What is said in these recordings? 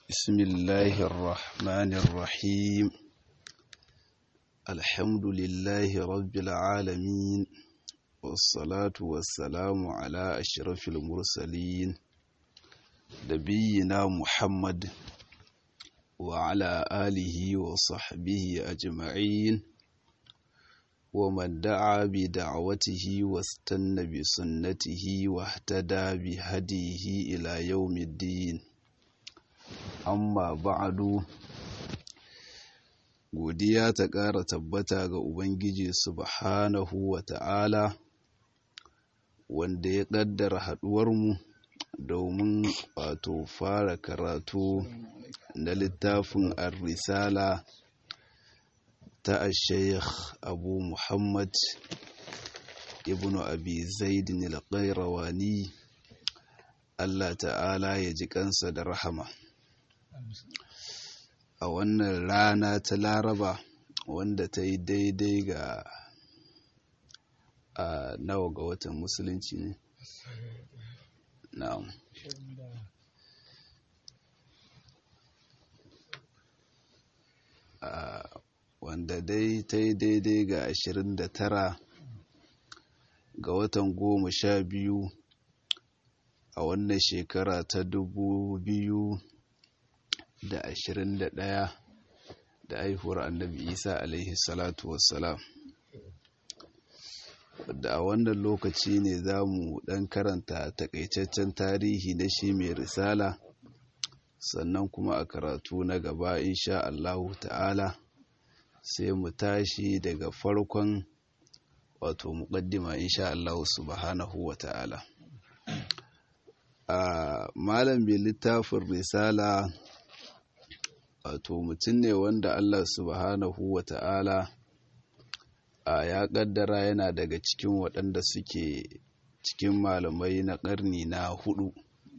بسم الله الرحمن الرحيم. الحمد لله رب العالمين، والصلاة والسلام على أشرف المرسلين نبينا محمد وعلى آله وصحبه أجمعين، ومن دعا بدعوته واستنى بسنته واهتدى بهديه إلى يوم الدين. Amma ba'adu, godiya ta ƙara tabbata ga Ubangiji subhanahu wa ta'ala, wanda ya ƙaddara haɗuwarmu domin fara karatu na littafin ar-risala ta Sheikh Abu Muhammad ibn Abi Zaid al-Qayrawani, Allah ta'ala ya ji kansa da rahama. A wannan rana ta Laraba wanda ta yi daidai ga nawa ga watan musulunci ne? Na'am. Wanda dai ta yi daidai ga 29 ga watan 12 a wannan shekara ta 2021 da haihuwar Annabi Isa alaihi salatu wassalam. Wadda a wannan lokaci ne za mu ɗan karanta takaitaccen tarihi na shi mai risala, sannan kuma a karatu na gaba insha Allahu ta'ala sai mu tashi daga farkon muqaddima insha Allahu subhanahu wa ta'ala. Malam mai littafin risala mutum ne wanda Allah subhanahu wa ta'ala ya kaddara yana daga cikin waɗanda suke cikin malamai na ƙarni na hudu.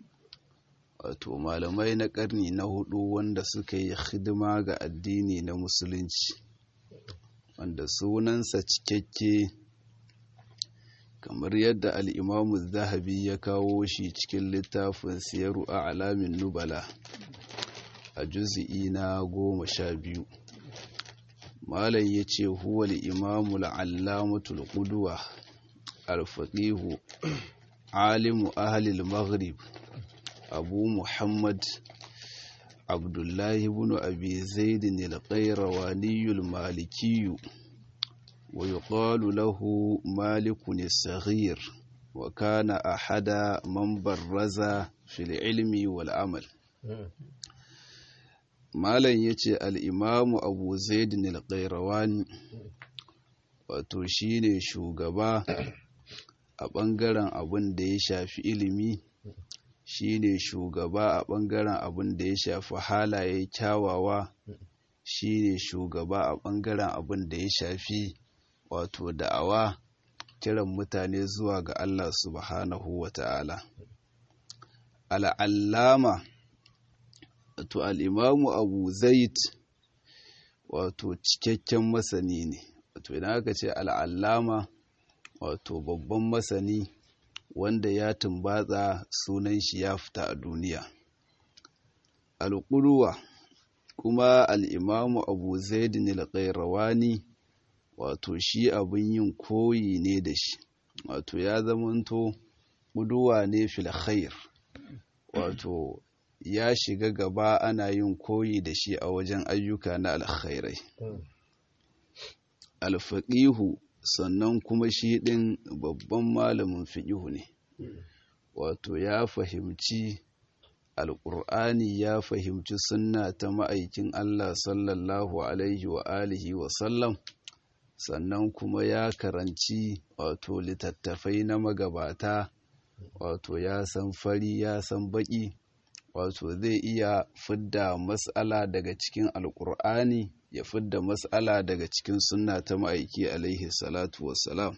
Malamai na ƙarni na hudu wanda suka yi hidima ga addini na musulunci, wanda sunansa cikakke kamar yadda al'imamu zahabi ya kawo shi cikin littafin siyaru a alamin nubala a juzi'i na 12. Malam ya ce huwal imamu al'allamatul ƙuduwa alfaƙihu alimu ahalil maghrib abu muhammad abdullahi ibn abi zaidin al-qayrawaniyul malikiyu, wa yuqalu lahu malikun as-saghir, wa kana ahada man barraza fil ilmi wal amal. Malam yace al-imamu abu zaidin al-qayrawani shine shugaba a ɓangaren abin da ya shafi ilimi, shine shugaba a ɓangaren abin da ya shafi halaye kyawawa, shine shugaba a ɓangaren abin da ya shafi da'awa, kiran mutane zuwa ga Allah subhanahu wa ta'ala. Al'allama al'imamu abu zaid cikakken masani ne. Idan aka ce al'allama babban masani wanda ya tumbatsa sunan shi ya fita a duniya. Al-Qudwa kuma al'imamu abu zaidin al-Qayrawani shi abin yin koyi ne da shi, ya zamanto ƙuduwa ne fil khair, ya shiga gaba ana yin koyi da shi a wajen ayyuka na alkhairai. Alfaqihu sannan kuma shi ɗin babban malamin fiqihu ne, ya fahimci alƙur'ani, ya fahimci sunna ta ma'aikin Allah sallallahu alaihi wa alihi wa sallam, sannan kuma ya karanci littattafai na magabata, ya san fari ya san baki, zai iya fidda mas'ala daga cikin alƙur'ani, ya fidda mas'ala daga cikin sunna ta ma'aiki alaihi salatu wassalam.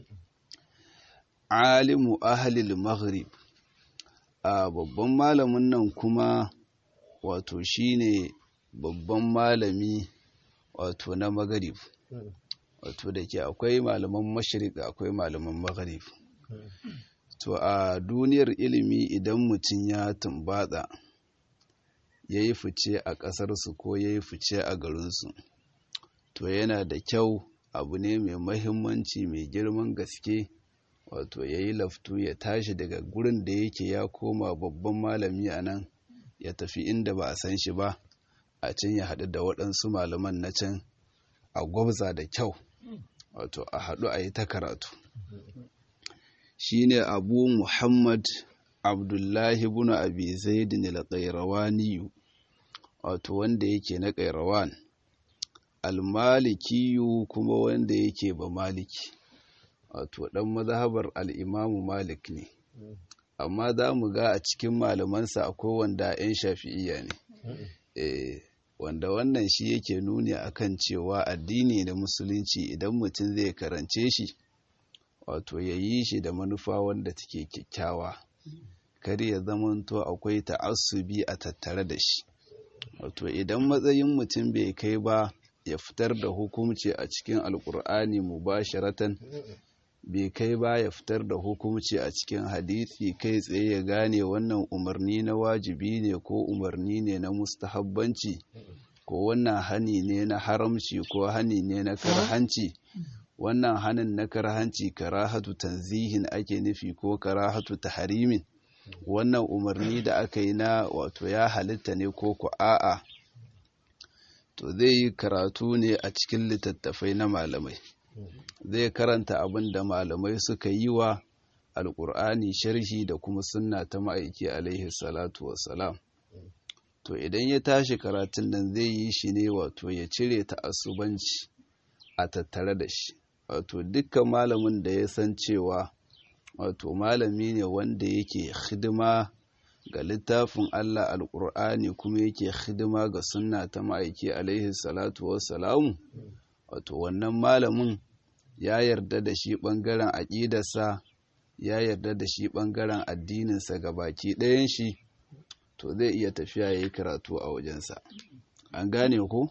Alimu ahlil maghrib, babban malamin nan kuma shine babban malami na maghrib, da ke akwai malaman mashriq akwai malaman maghrib. A duniyar ilimi idan mutum ya tumbatsa ya yi fice a ƙasarsu ko ya yi fice a garinsu, to yana da kyau, abu ne mai mahimmanci mai girman gaske, wato ya yi laftu ya tashi daga gurin da yake ya koma babban malami a nan, ya tafi inda ba a san shi ba, a can ya haɗu da waɗansu malaman na can a gwabza da kyau, wato a haɗu a yi ta karatu. Shi ne Abu Muhammad Abdullahi ibn Abi Zaidin al-Qayrawani, wato wanda yake na Qayrawan, al-Malikiyu kuma wanda yake ba Maliki, wato ɗan mazhabar al-Imamu Malik ne, amma za mu ga a cikin malamansa akwai wanda 'yan Shafi'iyya ne. Wanda wannan shi yake nuni akan cewa addini da musulunci idan mutum zai karance shi, wato ya yi shi da manufa wanda take kyakkyawa, kar ya zamanto akwai ta'assubi a tattare da shi. Wato idan matsayin mutum bai kai ba ya fitar da hukunci a cikin alkur'ani mubasharatan, bai kai ba ya fitar da hukunci a cikin hadisi kai tsaye ya gane wannan umarni na wajibi ne ko umarni ne na mustahabbanci, ko wannan hani ne na haramci ko hani ne na karhanci, wannan hanin na karhanci karahatu tanzihin ake nufi ko karahatu tahrimin, wannan umarni da aka yi na wato ya halitta ne ko ku a'a, to zai yi karatu ne a cikin littattafai na malamai, zai karanta abin da malamai suka yi wa alƙur'ani sharhi da kuma sunna ta ma'aiki alaihi salatu wassalam. To idan ya tashi karatun nan zai yi shi ne wato ya cire ta'assubanci a tattare da shi, wato dukkan malamin da ya san cewa wato malami ne wanda yake hidima ga littafin Allah alƙur'ani kuma yake hidima ga sunna ta ma'aiki alaihi salatu wassalamu, wato wannan malamin ya yarda da shi ɓangaren aƙidarsa, ya yarda da shi ɓangaren addininsa ga baki ɗayan shi, to zai iya tafiya ya yi karatu a wajensa. An gane ko?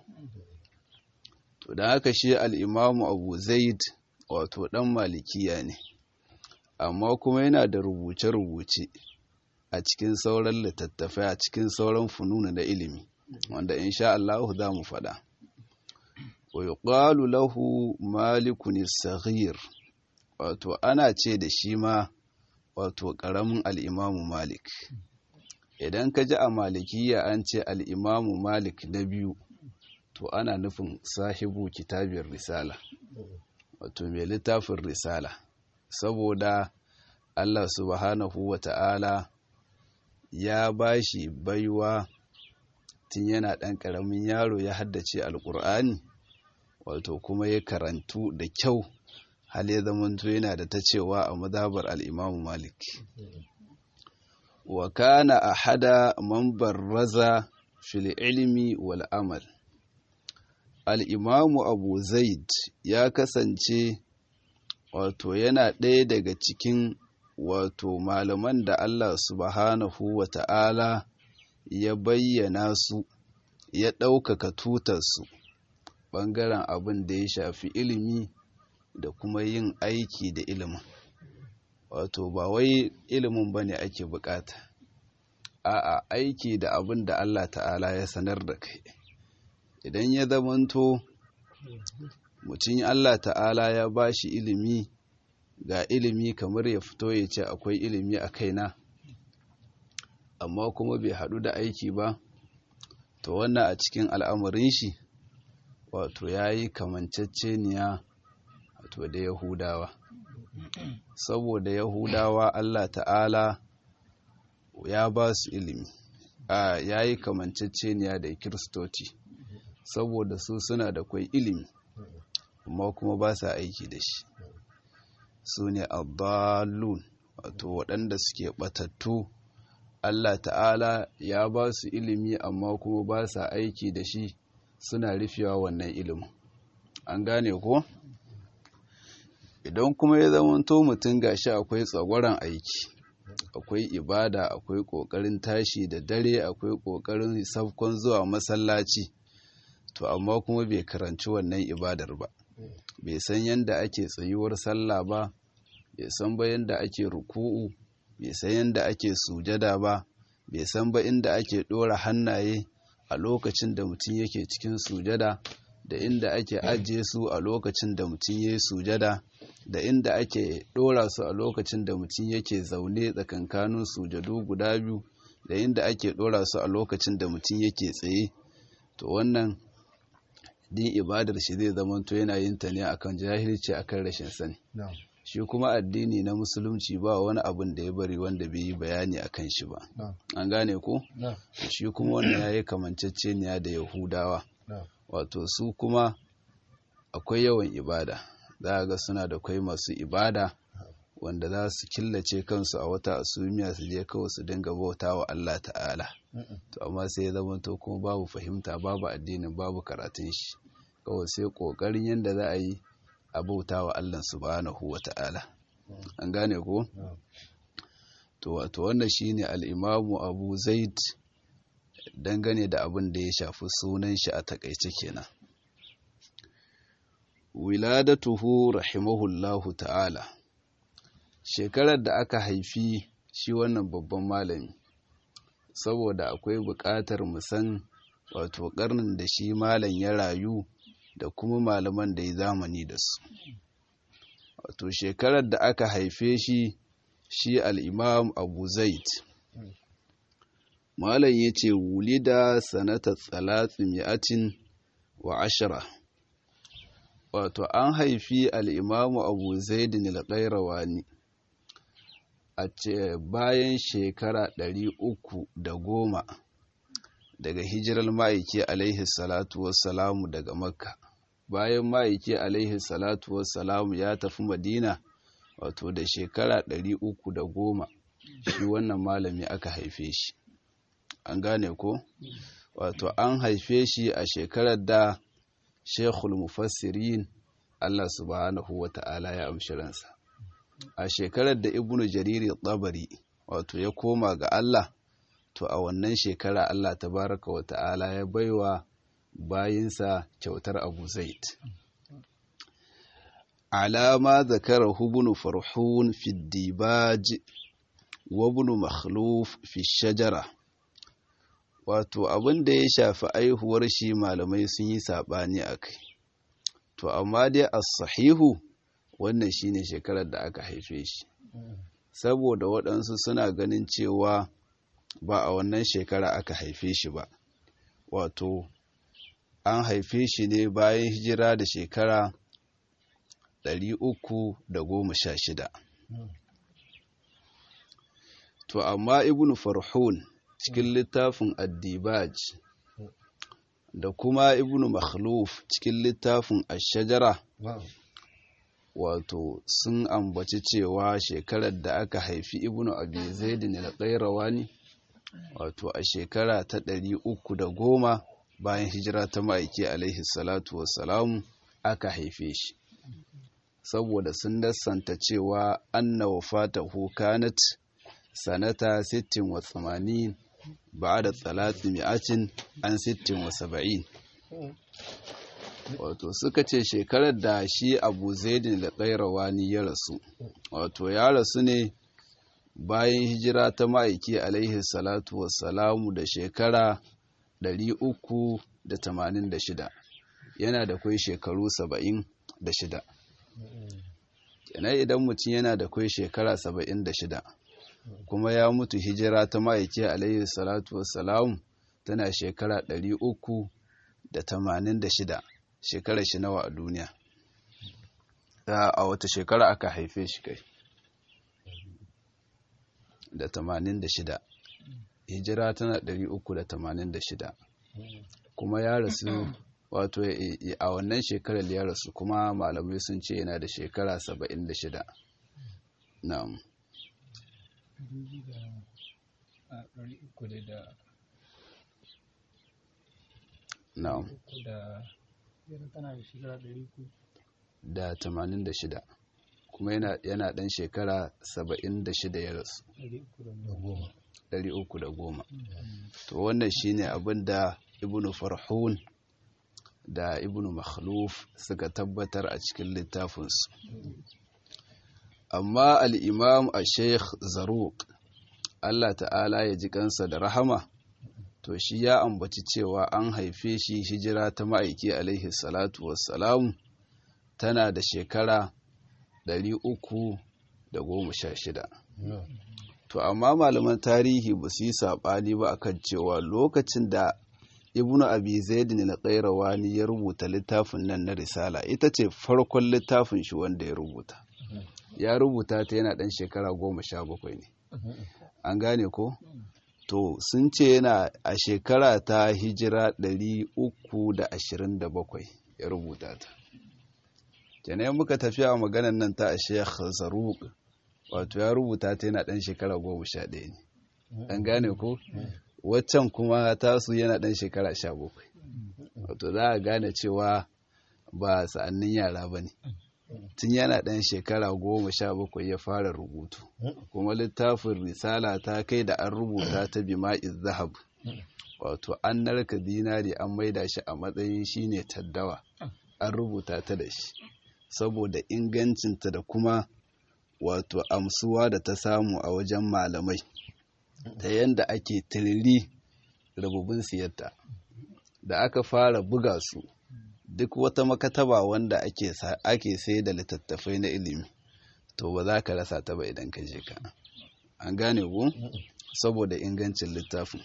To da haka shi al'imamu Abu Zaid wato ɗan malikiya ne, amma kuma yana da rubuce-rubuce a cikin sauran littattafai, a cikin sauran fununa da ilimi, wanda insha Allah za mu faɗa. Wa yuqalu lahu Malikun as-Saghir, wato ana ce da shi ma wato ƙaramin al'imamu Malik. Idan ka ji a malikiya an ce al'imamu Malik na biyu, to ana nufin sahibu kitabin risala, wato mai littafin risala, saboda Allah subhanahu wa ta'ala ya ba shi baiwa tun yana ɗan ƙaramin yaro ya haddace alƙur'ani, wato kuma ya karantu da kyau, hal ya zamanto yana da ta cewa a mazhabar al'imamu Malik. Wa kana ahada man barraza fil ilmi wal amal. Al'imamu Abu Zaid ya kasance wato yana ɗaya daga cikin wato malaman da Allah subhanahu wa ta'ala ya bayyana su, ya ɗaukaka tutarsu ɓangaren abin da ya shafi ilimi da kuma yin aiki da ilimin. Wato ba wai ilimin ba ne ake bukata, a'a aiki da abin da Allah ta'ala ya sanar da kai. Idan ya zamanto mutum Allah ta'ala ya ba shi ilimi, ga ilimi kamar ya fito ya ce akwai ilimi a kaina, amma kuma bai haɗu da aiki ba, to wannan a cikin al'amarin shi wato ya yi kamanceceniya wato da Yahudawa. Saboda Yahudawa Allah ta'ala ya ba su ilimi, ya yi kamanceceniya da Kiristoci, saboda su suna da kwai ilimi amma kuma ba sa aiki da shi. Su ne addalun, wato waɗanda suke ɓatattu. Allah ta'ala ya ba su ilimi amma kuma ba sa aiki da shi, suna rufewa wannan ilimin. An gane ko? Idan kuma ya zamanto mutum gashi akwai tsagwaron aiki, akwai ibada, akwai ƙoƙarin tashi da dare, akwai ƙoƙarin safkon zuwa masallaci, to amma kuma bai karanci wannan ibadar ba, bai san yadda ake tsayuwar sallah ba, bai san ba yadda ake ruku'u, bai san yadda ake sujada ba, bai san ba inda ake ɗora hannaye a lokacin da mutum yake cikin sujada, da inda ake ajiye su a lokacin da mutum ya yi sujada, da inda ake ɗora su a lokacin da mutum yake zaune tsakankanin sujadu guda biyu, da inda ake ɗora su a lokacin da mutum yake tsaye. To wannan din ibadar shi zai zamanto yana yin ta ne akan jahilci, akan rashin sani. Shi kuma addini na musulunci ba wani abun da ya bari wanda bai yi bayani akan shi ba. An gane ko? Shi kuma wannan yayi kamanceceniya da Yahudawa. Wato su kuma akwai yawan ibada, za ga suna da kai masu ibada wanda za su killace kansu a wata asumiya su je kawai su dinga bauta wa Allah ta'ala. To amma sai ya zamanto kuma babu fahimta, babu addinin, babu karatun shi, kawai sai kokarin yanda za a yi a bauta wa Allah subhanahu wa ta'ala. An gane ko? To wato wannan shine al-Imamu Abu Zaid dangane da abin da ya shafi sunan shi a takaice kenan. Wiladatuhu rahimahullahu ta'ala. Shekarar da aka haifi shi wannan babban malami, saboda akwai buƙatar mu san wato ƙarnin da shi malam ya rayu da kuma malaman da ya zamani da su. Wato shekarar da aka haife shi al-Imam Abu Zaid, malam yace wulida sanata 310. Wato an haifi al-Imam Abu Zaid al-Qayrawani a ce bayan shekara 310 daga hijirar ma'aiki alaihi salatu wassalamu daga Makka. Bayan ma'aiki alaihi salatu wassalamu ya tafi Madina, wato da shekara 310 shi wannan malami aka haife shi. An gane ko? Wato an haife shi a shekarar da Sheikhul Mufassirin Allah subhanahu wa ta'ala ya amshi ransa. A shekarar da Ibn Jarir Tabari wato ya koma ga Allah, to a wannan shekara Allah tabaraka wa ta'ala ya baiwa bayinsa kyautar Abu Zaid. Alama zakarahu Ibn Farhun fi Dibaj wa Ibn Makhluf fi Shajara. Wato abin da ya shafi aihuwar shi malamai sun yi sabani akai. To amma dai as-sahihu wannan shine shekarar da aka haife shi. Saboda waɗansu suna ganin cewa ba a wannan shekara aka haife shi ba. Wato an haife shi ne bayan hijira da shekara 316. To amma Ibn Farhun cikin littafin Ad-Dibaj da kuma Ibn Makhluf cikin littafin Ash-Shajara wato sun ambaci cewa shekarar da aka haifi Ibn Abi Zaid al-Qayrawani wato a shekara ta 310 bayan hijira ta ma'aiki alaihi salatu wassalamu aka haife shi. Saboda sun dassanta cewa anna wafatahu kanat sanata 86 ba'da 300 an 76. Wato suka ce shekarar da shi Abu Zaid al-Qayrawani ya rasu, wato ya rasu ne bayan hijira ta ma'aiki alaihi salatu wassalamu da shekara 386. Yana da kai shekaru 76. Kenan idan mutum yana da kai shekara 76 kuma ya mutu hijira ta ma'aiki alaihi salatu wassalamu tana shekara 386. Shekarar shi nawa a duniya? A wata shekara aka haife shi kai? Da 86. Hijira tana 386. Kuma ya rasu wato a wannan shekarar ya rasu, kuma malamai sun ce yana da shekara 76. Na'am. Na'am. Da 86. Kuma yana dan shekara 76 ya rasu. 310. To wannan shine abin da Ibn Farhun da Ibn Makhluf suka tabbatar a cikin littafinsu. Amma al-Imam Sheikh Zaruq Allah ta'ala ya ji kansa da rahama, to shi ya ambaci cewa an haife shi hijira ta ma'aiki alaihi salatu wassalamu tana da shekara 316. To amma malaman tarihi ba su yi saɓani ba akan cewa lokacin da Ibn Abi Zaid al-Qayrawani ya rubuta littafin nan na risala, ita ce farkon littafin shi wanda ya rubuta. Ya rubuta ta yana ɗan shekara 17 ne. An gane ko? To sun ce yana a shekara ta hijira 327 ya rubuta ta. Kenan muka tafi a maganan nan ta Sheikh Zaruq, wato ya rubuta ta yana ɗan shekara 11 ne. An gane ko? Waccan kuma tasu yana ɗan shekara 17. Wato za a gane cewa ba sa'annin yara ba ne. Tun yana ɗan shekara 17 ya fara rubutu, kuma littafin risala ta kai da an rubuta ta bima'iz zahab, wato an narka dinari an maida shi a matsayin shine taddawa, an rubuta ta da shi saboda ingancinta da kuma wato amsuwa da ta samu a wajen malamai, ta yanda ake tiriri rububin siyarta. Da aka fara buga su, duk wata makataba wanda ake sai da littattafai na ilimi, to ba za ka rasa ta ba idan ka je ka. An gane ku? Saboda ingancin littafin.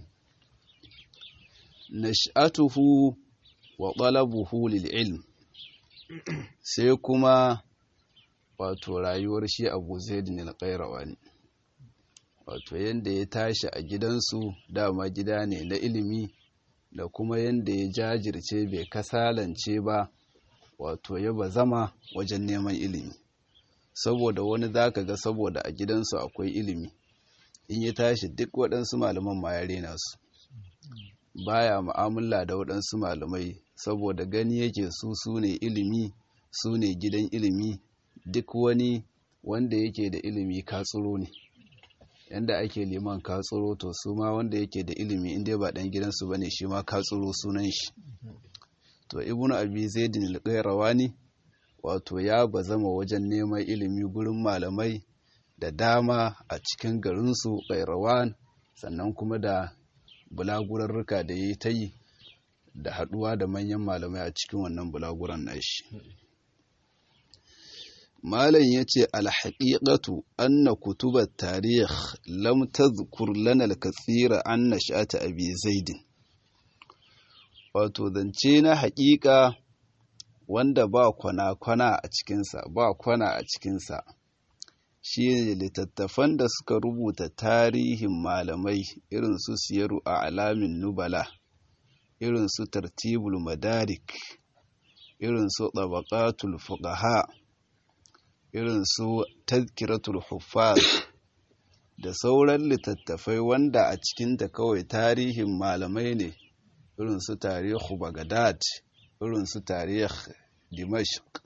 Nash'atuhu wa talabuhu lil ilm. Sai kuma wato rayuwar shi Abu Zaid al-Qayrawani. Wato yanda ya tashi a gidansu, dama gida ne na ilimi, da kuma yanda ya jajirce bai kasalance ba, wato ya bazama wajen neman ilimi. Saboda wani zaka ga saboda a gidansu akwai ilimi, in ya tashi duk waɗansu malaman ma ya rena su, baya mu'amala da waɗansu malamai saboda gani yake su ne ilimi, su ne gidan ilimi, duk wani wanda yake da ilimi katsuro ne. Yanda ake liman katsuro, to su ma wanda yake da ilimi inda ba dan gidansu bane shi ma katsuro sunan shi. To Ibn Abi Zaid al-Qayrawani wato ya bazama wajen neman ilimi gurin malamai da dama a cikin garinsu Qayrawan, sannan kuma da bulagurarruka da yayi ta yi da haduwa da manyan malamai a cikin wannan bulaguran nashi. Malam yace al-haqiqatu anna kutubat tarikh lam tadhkur lana al-kathira an nash'at Abi Zaid. Wato zance na haƙiƙa wanda ba kwana a cikinsa, shi ne littattafan da suka rubuta tarihin malamai irin su Siyaru a Alamin Nubala, irin su Tartibul Madarik, irin su Tabaqatul Fuqaha, irin su Tazkiratul Huffaz, da sauran littattafai wanda a cikinta kawai tarihin malamai ne, irin su Tarihu Baghdad, irin su Tarih Dimashq.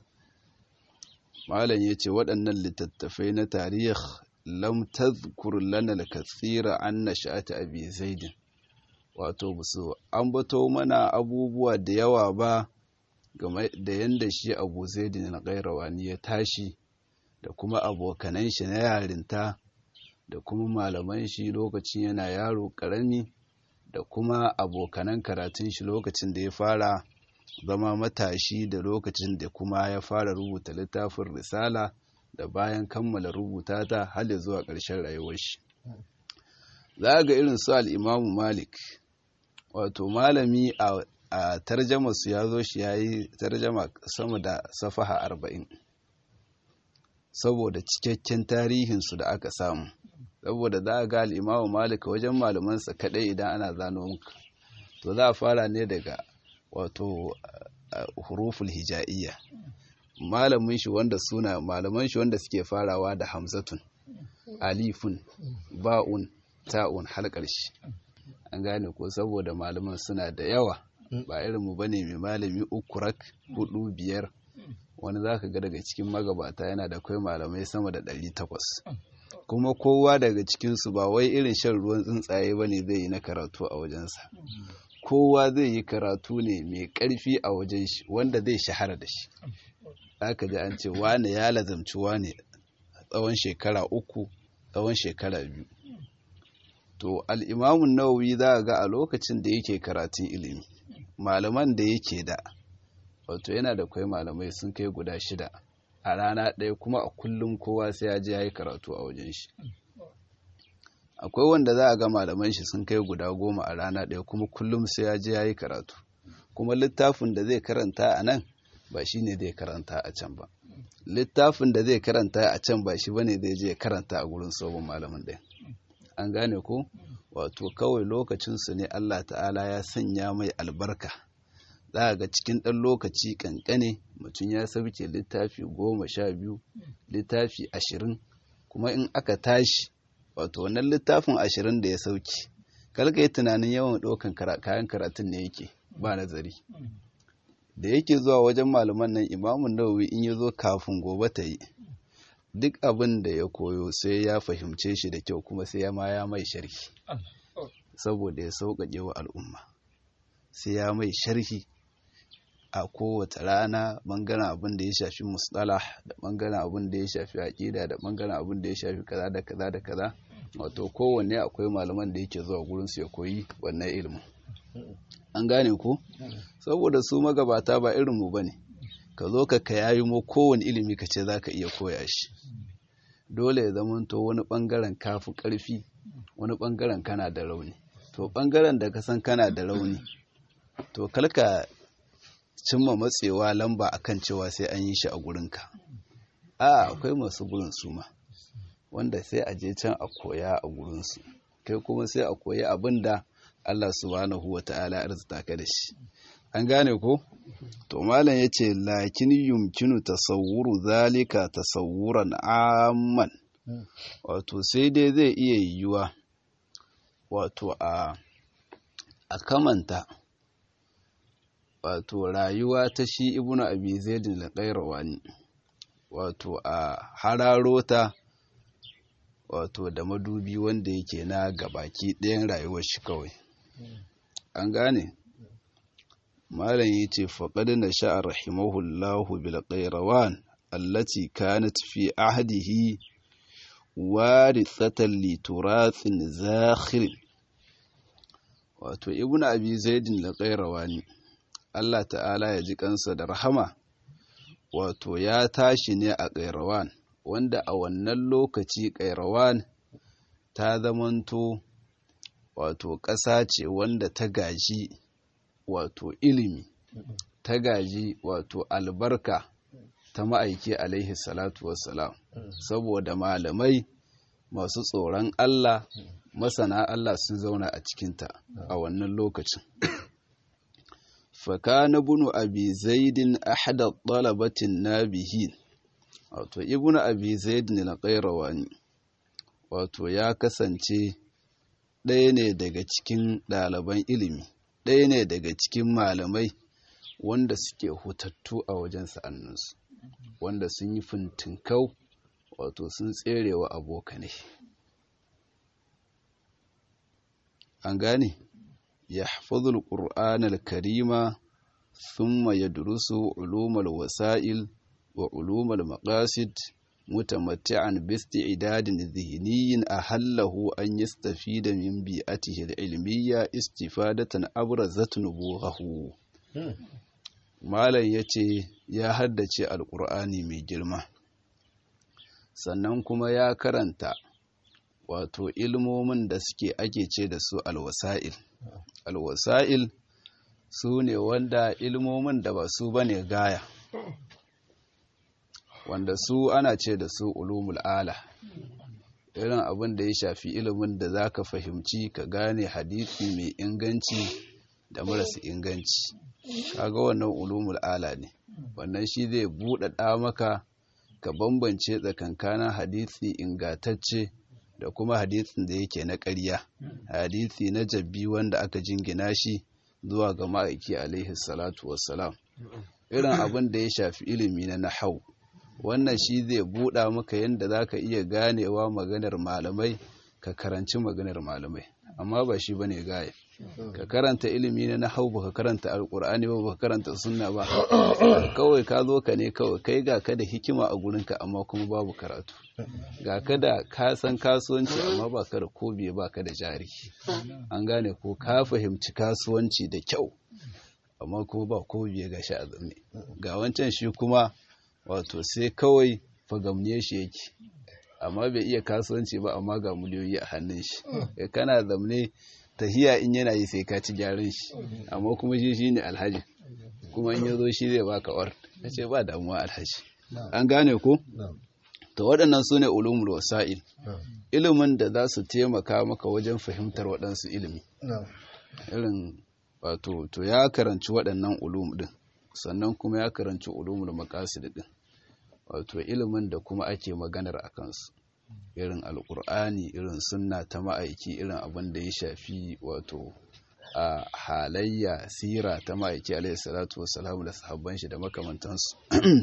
Malam yace waɗannan littattafai na tarih lam tadhkur lana al-kathira an nash'at Abi Zaid. Wato busu ambato mana abubuwa da yawa ba game da yanda shi Abu Zaid al-Qayrawani ya tashi, da kuma abokanan shi na yarinta, da kuma malaman shi lokacin yana yaro karami, da kuma abokanan karatun shi lokacin da ya fara zama matashi, da lokacin da kuma ya fara rubuta littafin risala, da bayan kammala rubuta ta har zuwa ƙarshen rayuwar shi. Za ga irin su al-Imam Malik, wato malami a tarjama su ya zo shi yayi tarjama sama da safaha 40 saboda cikakken tarihin su da aka samu. Saboda za ga al-Imam Malik wajen malamansa kadai idan ana zano muka, to za a fara ne daga wato huruful hija'iyya, malaman shi wanda suke farawa da hamzatun, alifun, ba'un, ta'un har ƙarshe. An gane ko? Saboda malaman suna da yawa, ba irin mu bane mai malami 3 rak 4 5, wani zaka ga daga cikin magabata yana da kai malamai sama da 800, kuma kowa daga cikin su ba wai irin shan ruwan tsuntsaye bane zai yi na karatu a wajensa. Kowa zai yi karatu ne mai ƙarfi a wajen shi, wanda zai shahara da shi. Zaka ji an ce wane ya lazamci wane tsawon shekara 3, tsawon shekara 2. to al'imamun Nawawi za ga a lokacin da yake karatun ilimi malaman da yake da wato yana da kwai malamai sun kai guda 6 a rana ɗaya kuma a kullum kowa sai ya je ya yi karatu a wajen shi. Akwai wanda za a ga malaman shi sun kai guda 10 a rana ɗaya kuma kullum sai ya je ya yi karatu, kuma littafin da zai karanta a nan ba shi ne zai karanta a can ba, littafin da zai karanta a can ba shi ba ne zai je karanta a gurin sabon malamin ɗaya. An gane ko? Wato kawai lokacinsu ne Allah ta'ala ya sanya mai albarka, za a ga cikin ɗan lokaci ƙanƙane mutum ya sauke littafi 12 littafi 20, kuma in aka tashi wato wannan littafin 20 da ya sauke kalka yi tunanin yawan ɗaukan kayan karatun ne yake ba nazari. Da yake zuwa wajen malaman nan Imamun Nawawi in ya zo kafin gobe ta yi duk abin da ya koyo sai ya fahimce shi da kyau, kuma sai ya mai sharhi saboda ya sauƙaƙe wa al'umma, sai ya mai sharhi a kowace rana ɓangaren abin da ya shafi mustalah da ɓangaren abin da ya shafi aƙida da ɓangaren abin da ya shafi kaza da kaza da kaza. Wato kowanne akwai malaman da yake zuwa gurin su ya koyi wannan ilimin. An gane ko? Saboda su magabata ba irinmu ba ne, ka zo ka yayi mo kowane ilimi ka ce za ka iya koya shi. Dole ya zamanto wani ɓangaren kafi ƙarfi, wani ɓangaren kana da rauni. To ɓangaren da ka san kana da rauni, to kalka cimma matsewa lamba akan cewa sai an yi shi a gurinka. Akwai masu gurin su ma, wanda sai a je can a koya a gurinsu, kai kuma sai a koyi abin da Allah subhanahu wa ta'ala ya arzuta ka da shi. An gane ko? To malam yace lakin yumkinu tasawwuru zalika tasawuran amman. Wato sai dai zai iya yiwuwa wato a kamanta wato rayuwa ta shi Ibnu Abi Zaid al-Qayrawani, wato a hararo ta wato da madubi wanda yake na gabaki ɗayan rayuwar shi kawai. An gane? Malam yace faqad nasha'a rahimahullahu bil Qayrawan allati kanat fi ahdihi warithatan li turathin zakhir. Wato Ibnu Abi Zaid al-Qayrawani, Allah ta'ala ya ji kansa da rahama, wato ya tashi ne a Qayrawan, wanda a wannan lokaci Qayrawan ta zamanto wato ƙasa ce wanda ta gaji wato ilimi, ta gaji wato albarka ta ma'aiki alaihi salatu wassalam, saboda malamai masu tsoron Allah, masana Allah sun zauna a cikinta a wannan lokacin. fakana ibnu abi zaidin ahada talabatin nabihin. Wato Ibnu Abi Zaid al-Qayrawani wato ya kasance ɗaya ne daga cikin ɗaliban ilimi, ɗaya ne daga cikin malamai wanda suke hutattu a wajen sa'annunsu, wanda sun yi fintinkau, wato sun tserewa abokanai. An gane? Yahfazul Qur'an al-Karima thumma yadrusu ulumul wasa'il wa ulumul maqasid mutamatti'an bi isti'dadin dhihniyin ahallahu an yastafida min bi'atihi al-ilmiyya istifadatan abrazat nubuwahu. Malam yace ya haddace alqur'ani mai girma, sannan kuma ya karanta wato ilmomin da suke ake ce da su alwasa'il. Alwasa'il su ne wanda ilmomin da ba su bane gaya, wanda su ana ce da su ulumul ala, irin abin da ya shafi ilimin da za ka fahimci ka gane hadisi mai inganci da marasa inganci, kaga wannan ulumul ala ne. Wannan shi zai buɗaɗa maka ka bambance tsakankanin hadisi ingantacce da kuma hadisin da yake na ƙarya, hadisi na jabbi wanda aka jingina shi zuwa ga ma'aiki alaihi salatu wassalam. Irin abin da ya shafi ilimi na nahau, wannan shi zai buɗa maka yadda za ka iya ganewa maganar malamai, ka karanci maganar malamai, amma ba shi bane gaya. ka karanta ilimi na nahwu baka karanta alqur'ani ba baka karanta sunna ba kawai ka zo ka ne kawai kai ga ka da hikima a gurinka amma kuma babu karatu ga ka da ka san kasuwanci amma ba ka da kobe ba ka da jari an gane ko ka fahimci kasuwanci da kyau amma kuma ba kobe ga shi a zanne ga wancan shi kuma wato sai kawai fagamniye shi yake amma bai iya kasuwanci ba amma ga miliyoyi a hannun shi kana zamne tahiya in yana yi sai ka ci gyaran shi amma kuma shi ne alhaji kuma in yazo shi zai baka war kace ba damuwa alhaji an gane ko to waɗannan sune ulumul wasa'il ilimin da za su taimaka maka wajen fahimtar waɗansu ilimi irin wato to ya karanci waɗannan ulum din sannan kuma ya karanci ulumul maqasid din wato ilimin da kuma ake maganar a kansu irin alkur'ani irin sunna ta ma'aiki irin abin da ya shafi wato a halayya sira ta ma'aiki alaihi salatu wassalamu da sahabban shi da makamantansu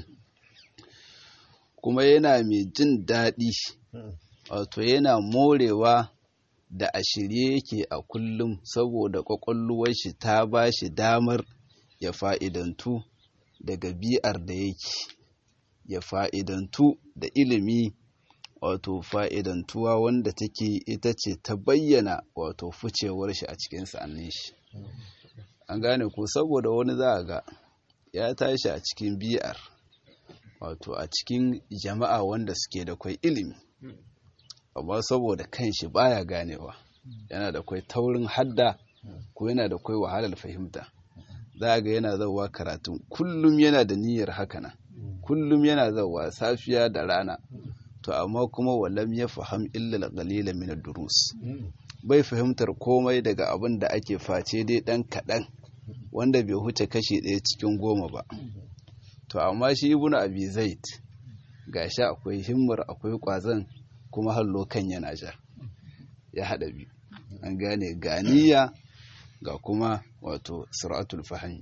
kuma yana mai jin daɗi wato yana morewa da a shirye yake a kullum saboda ƙwaƙwalwar shi ta ba shi damar ya fa'idantu daga bi'ar da yake ya fa'idantu da ilimi wato fa'idantuwa wanda take ita ce ta bayyana wato ficewar shi a cikin sa'annin shi an gane ko saboda wani za a ga ya tashi a cikin biyar wato a cikin jama'a wanda suke da kwai ilimi amma saboda kanshi baya ganewa yana da kwai taurin hadda ko yana da kwai wahalar fahimta za a ga yana zauwa karatun kullum yana da niyyar hakana kullum yana zauwa safiya da rana to amma kuma wallam ya faham illa qalila min ad-durus bai fahimtar komai daga abin da ake face dai dan kadan wanda bai huce kashi ɗaya cikin 10 ba to amma shi ibnu abi zaid gashi akwai himmar akwai kwazan kuma hallo kan yana ja ya hada biyu an gane ganiya ga kuma wato suratul fahmi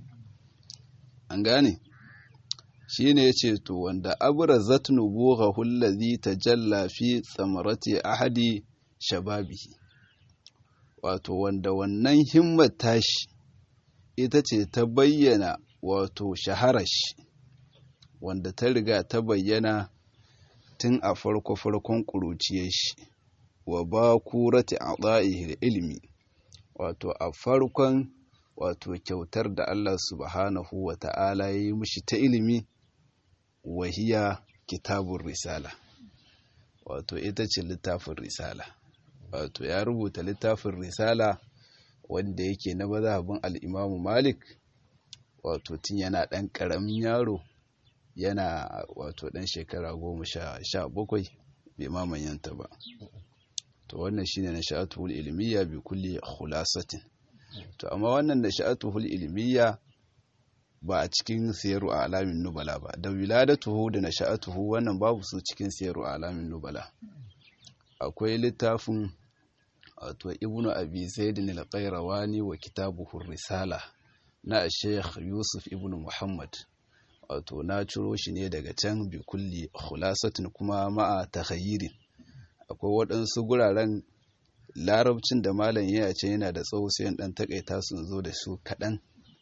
an gane shine yace to wanda abrazat nubughahu allazi tajalla fi tsamarati ahadi shababihi wato wanda wannan himmat tashi ita ce ta bayyana wato shaharashi wanda ta riga ta bayyana tun a farkon ƙuruciyar shi wa bakurati a'da'ihi ilmi wato a farkon wato kyautar da Allah subhanahu wa ta'ala ya yi mishi ta ilimi wahiya kitabun risala wato ita ce littafin risala wato ya rubuta littafin risala wanda yake na mazhabin al-Imam Malik wato tun yana ɗan ƙaramin yaro yana wato ɗan shekara 17 bai mamanyanta ba to wannan shine nasha'atul ilmiya bi kulli khulasatin to amma wannan nasha'atul ilmiya ba a cikin siyaru a alamin nubala ba da wiladatuhu da nasha'atuhu wannan babu su cikin siyaru a alamin nubala akwai littafin wato ibnu abi zaid al-qayrawani wa kitabuhu risala na Sheikh Yusuf ibn Muhammad wato na ciro shi ne daga can bi kulli khulasatin kuma ma'a takhayyiri akwai waɗansu guraren larabcin da malam ya ce yana da tsawo sai dan takaita sun zo da su kaɗan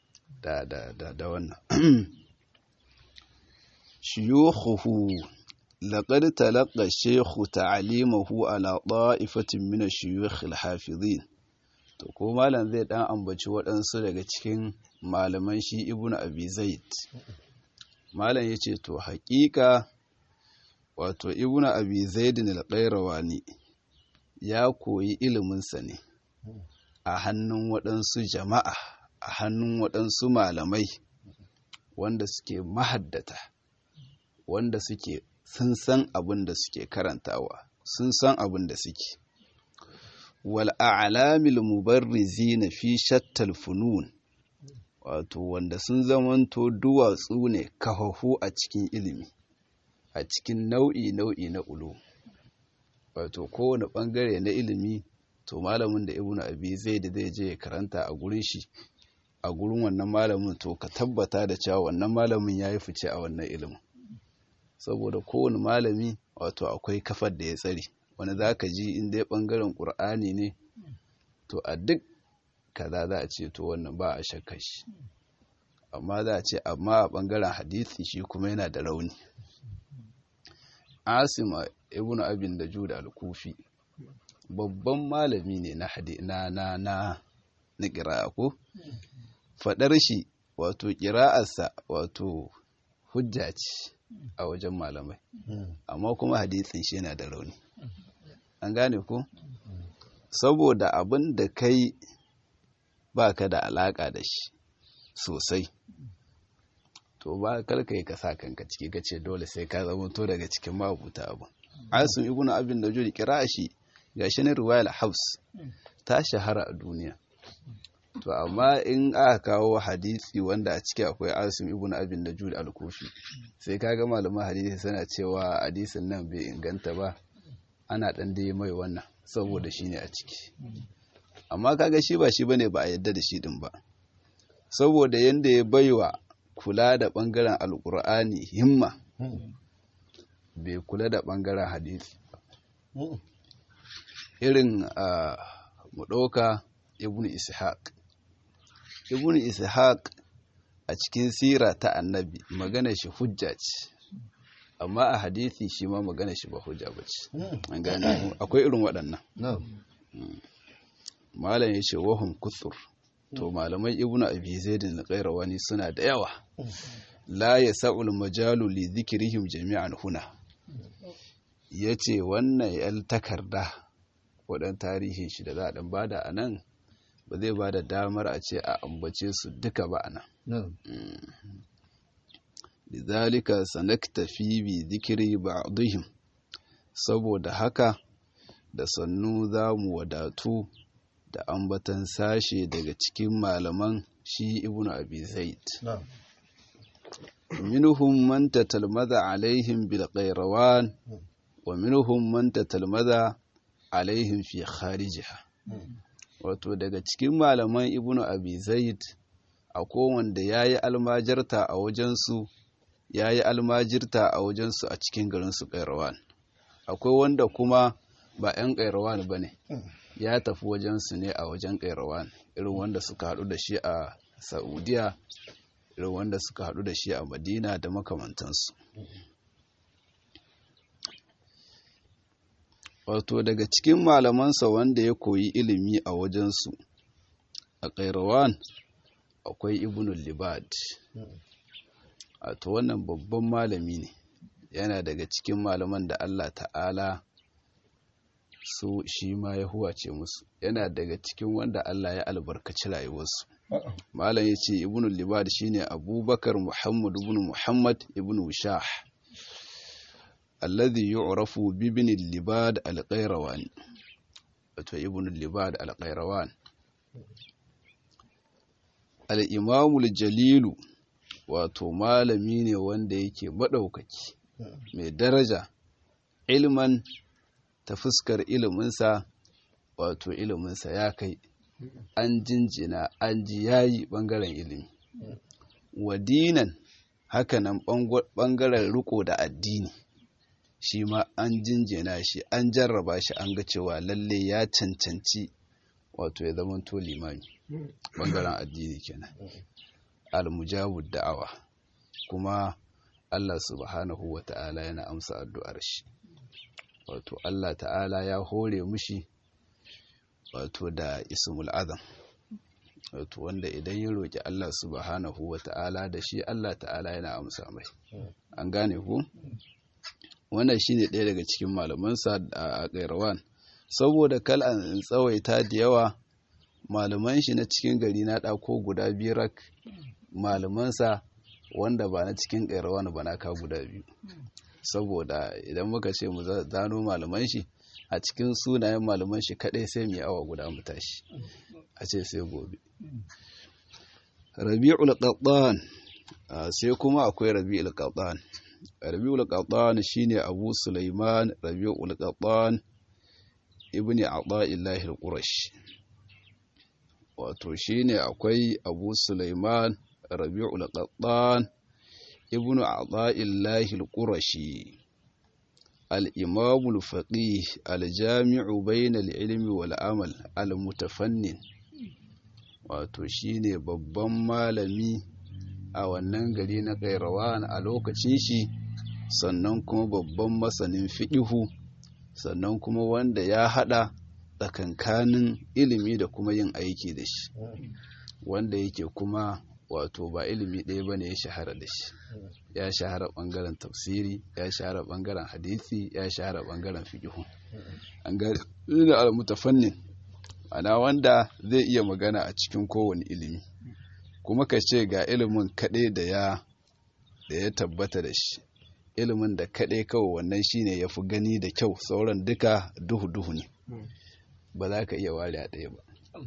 da wannan shuyukhuhu laqad talaqqa shaykhu ta'limahu ala da'ifatin min ash-shuyukh al-hafizin to ko malam zai dan ambaci waɗansu daga cikin malaman shi ibnu abi zaid malam yace to haƙiƙa wato ibnu abi zaid al-qayrawani ya koyi iliminsa ne a hannun waɗansu jama'a a hannun waɗansu malamai wanda suke mahaddata wanda suke sun san abin da suke karantawa sun san abin da suke wal a'lamil mubarrizina fi shattal funun wato wanda sun zamanto duwatsu ne kafafu a cikin ilimi a cikin nau'i na ulum wato kowane bangare na ilimi to malamin da ibnu abi zaid zai je ya karanta a gurin shi a gurin wannan malamin to ka tabbata da cewa wannan malamin yayi fice a wannan ilimin saboda kowane malami wato akwai kafar da ya tsare wani zaka ji in dai bangaren qur'ani ne to a duk kaza za a ce to wannan ba a shakka shi, amma za a ce amma a ɓangaren hadisi shi kuma yana da rauni. Asim ibn abin da juda al-kufi babban malami ne na ƙira'a ko faɗar shi wato ƙira'arsa wato hujja ce a wajen malamai, amma kuma hadisin shi yana da rauni. An gane ko? Saboda abin da kai baka da alaka da shi sosai, to ba karka yi ka sa kanka ciki ka ce dole sai ka zama to daga cikin mabuta abu. Asim ibn abin da juri kira shi gashi ne riwayar Hafs ta shahara a duniya, to amma in aka kawo hadisi wanda a ciki akwai Asim ibn abin da juri al-Kufi, sai kaga malaman hadisi suna cewa hadisin nan bai inganta ba, ana dan dai mai wannan saboda shi ne a ciki. Amma kaga shi ba shi bane ba a yadda da shi din ba, saboda yanda ya baiwa kula da bangaren alkur'ani himma, bai kula da bangaren hadisi ba. Irin mu ɗauka ibn ishaq a cikin sira ta annabi magana shi hujja ce, amma a hadisi shi ma magana shi ba hujja ba ce. An gane akwai irin waɗannan. Malam ya ce wahum kusur, to malamai ibnu abi zaid al-qayrawani suna da yawa, la yasa'ul majalu li dhikrihim jami'an huna. Yace wannan yal takarda wadan tarihin shi da za a dan bada anan ba zai bada damar a ce a ambace su duka ba anan. Lidhalika sanaktafi bi dhikri ba'dihim, saboda haka da sannu za mu wadatu da ambatan sashe daga cikin malaman shi ibnu abi zaid. Minhum man tatalmadha alaihim bil qayrawan wa minhum man tatalmadha alaihim fi kharijiha. Wato daga cikin malaman ibnu abi zaid akwai wanda yayi almajirta a wajensu a cikin garin su Qayrawan, akwai wanda kuma ba 'yan Qayrawan bane, ya tafi wajensu ne a wajen Qayrawan, irin wanda suka haɗu da shi a Saudiya, irin wanda suka haɗu da shi a Madina da makamantansu. Wato daga cikin malamansa wanda ya koyi ilimi a wajensu a Qayrawan akwai Ibnul Libad. Wato wannan babban malami ne, yana daga cikin malaman da Allah ta'ala su shi ma ya huwace musu, yana daga cikin wanda Allah ya albarkaci rayuwarsu. Malam ya ce Ibnul Libad shine Abubakar Muhammad ibn Muhammad ibn Wishah alladhi yu'rafu bi ibn Libad al-Qayrawani. Wato Ibnul Libad al-Qayrawan al-Imam al-Jalil, wato malami ne wanda yake madaukaki mai daraja ilman ta fuskar iliminsa, wato iliminsa ya kai an jinjina an ji yayi bangaren ilimi, wadinan hakanan bangaren riko da addini shi ma an jinjina shi, an jarraba shi, an ga cewa lalle ya cancanci wato ya zama to limami bangaren addini kenan. Al-mujabud da'awa, kuma Allah subhanahu wa ta'ala yana amsa addu'ar shi. Wato Allah ta'ala ya hore mushi wato da ismul azam, wato wanda idan ya roki Allah subhanahu wa ta'ala da shi, Allah ta'ala yana amsa mai. An gane ku? Wannan shine ɗaya daga cikin malamansa a Qayrawan. Saboda kal an tsawaita da yawa, malaman shi na cikin gari na ɗako guda biyu rak, malamansa wanda ba na cikin Qayrawan ba na ka guda biyu. Saboda idan muka ce mu zano malaman shi a cikin sunayen malaman shi kadai sai mu yi awa guda mu tashi, a ce sai gobe. Rabi'ul Qattan, sai kuma akwai Rabi'ul Qattan. Rabi'ul Qattan shine Abu Sulaiman Rabi'ul Qattan ibn Ata'illah al-Qurashi. Wato shine akwai Abu Sulaiman Rabi'ul Qattan ibn Ata'illah al-Qurashi, al-Imam al-Faqih al-Jami'u bayna al-ilmi wal amal al-mutafannin. wato shine babban malami a wannan gari na Qairawan a lokacin shi, sannan kuma babban masanin fiqhu, sannan kuma wanda ya hada tsakankanin ilimi da kuma yin aiki da shi, wanda yake kuma wato ba ilimi ɗaya bane ya shahara da shi. Ya shahara ɓangaren tafsiri, ya shahara ɓangaren hadisi, ya shahara ɓangaren fiqhu. An ga ina al-mutafannin, ana wanda zai iya magana a cikin kowane ilimi, kuma ka ce ga ilimin kaɗai da ya tabbata da shi, ilimin da kaɗai kawai wannan shine ya fi gani da kyau, sauran duka duhu ne, ba za ka iya ware a ɗaya ba.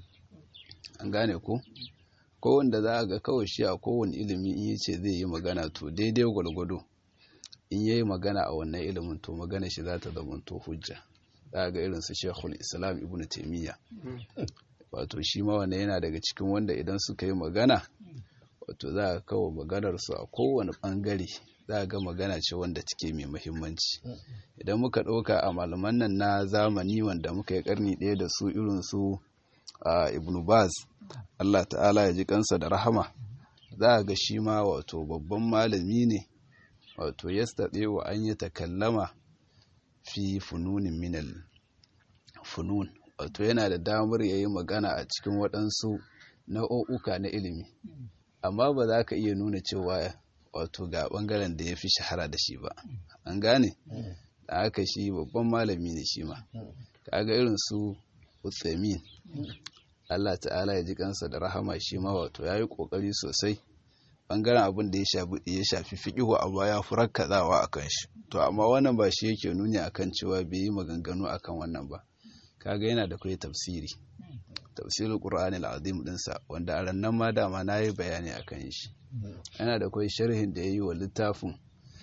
An gane ko? Kowanda za a ga kawai shi a kowane ilimi in yace zai yi magana to daidai gwalgwado in yayi magana a wannan ilimin to magana shi za ta zama to hujja. Za a ga irin su Sheikhul Islam Ibn Taymiyyah, wato shi ma wannan yana daga cikin wanda idan suka yi magana, wato za a kawo maganar su a kowane bangare, za a ga magana ce wanda take mai muhimmanci. Idan muka ɗauka a malaman nan na zamani wanda muka yi karni ɗaya da su, irin su Ibn Baz, Allah ta'ala ya ji kansa da rahama, za a ga shi ma wato babban malami ne, wato yastati wa an yi takallama fi fununin minal funun, wato yana da damar ya yi magana a cikin waɗansu nau'uka na ilimi, amma ba za ka iya nuna cewa wato ga ɓangaren da ya fi shahara da shi ba. An gane? Da haka shi babban malami ne shi ma. Kaga irin su Uthaymin, Allah ta'ala ya ji kansa da rahama, shi ma wato ya yi ƙoƙari sosai ɓangaren abin da ya shafi fiƙihu, amma ya fi rakkazawa a kan shi. To amma wannan ba shi yake nuni a kan cewa bai yi maganganu a kan wannan ba. Kaga yana da kai tafsirin Qur'anil Azim ɗinsa, wanda a rannan ma dama na yi bayani a kan shi. Yana da kai sharhin da ya yi wa littafin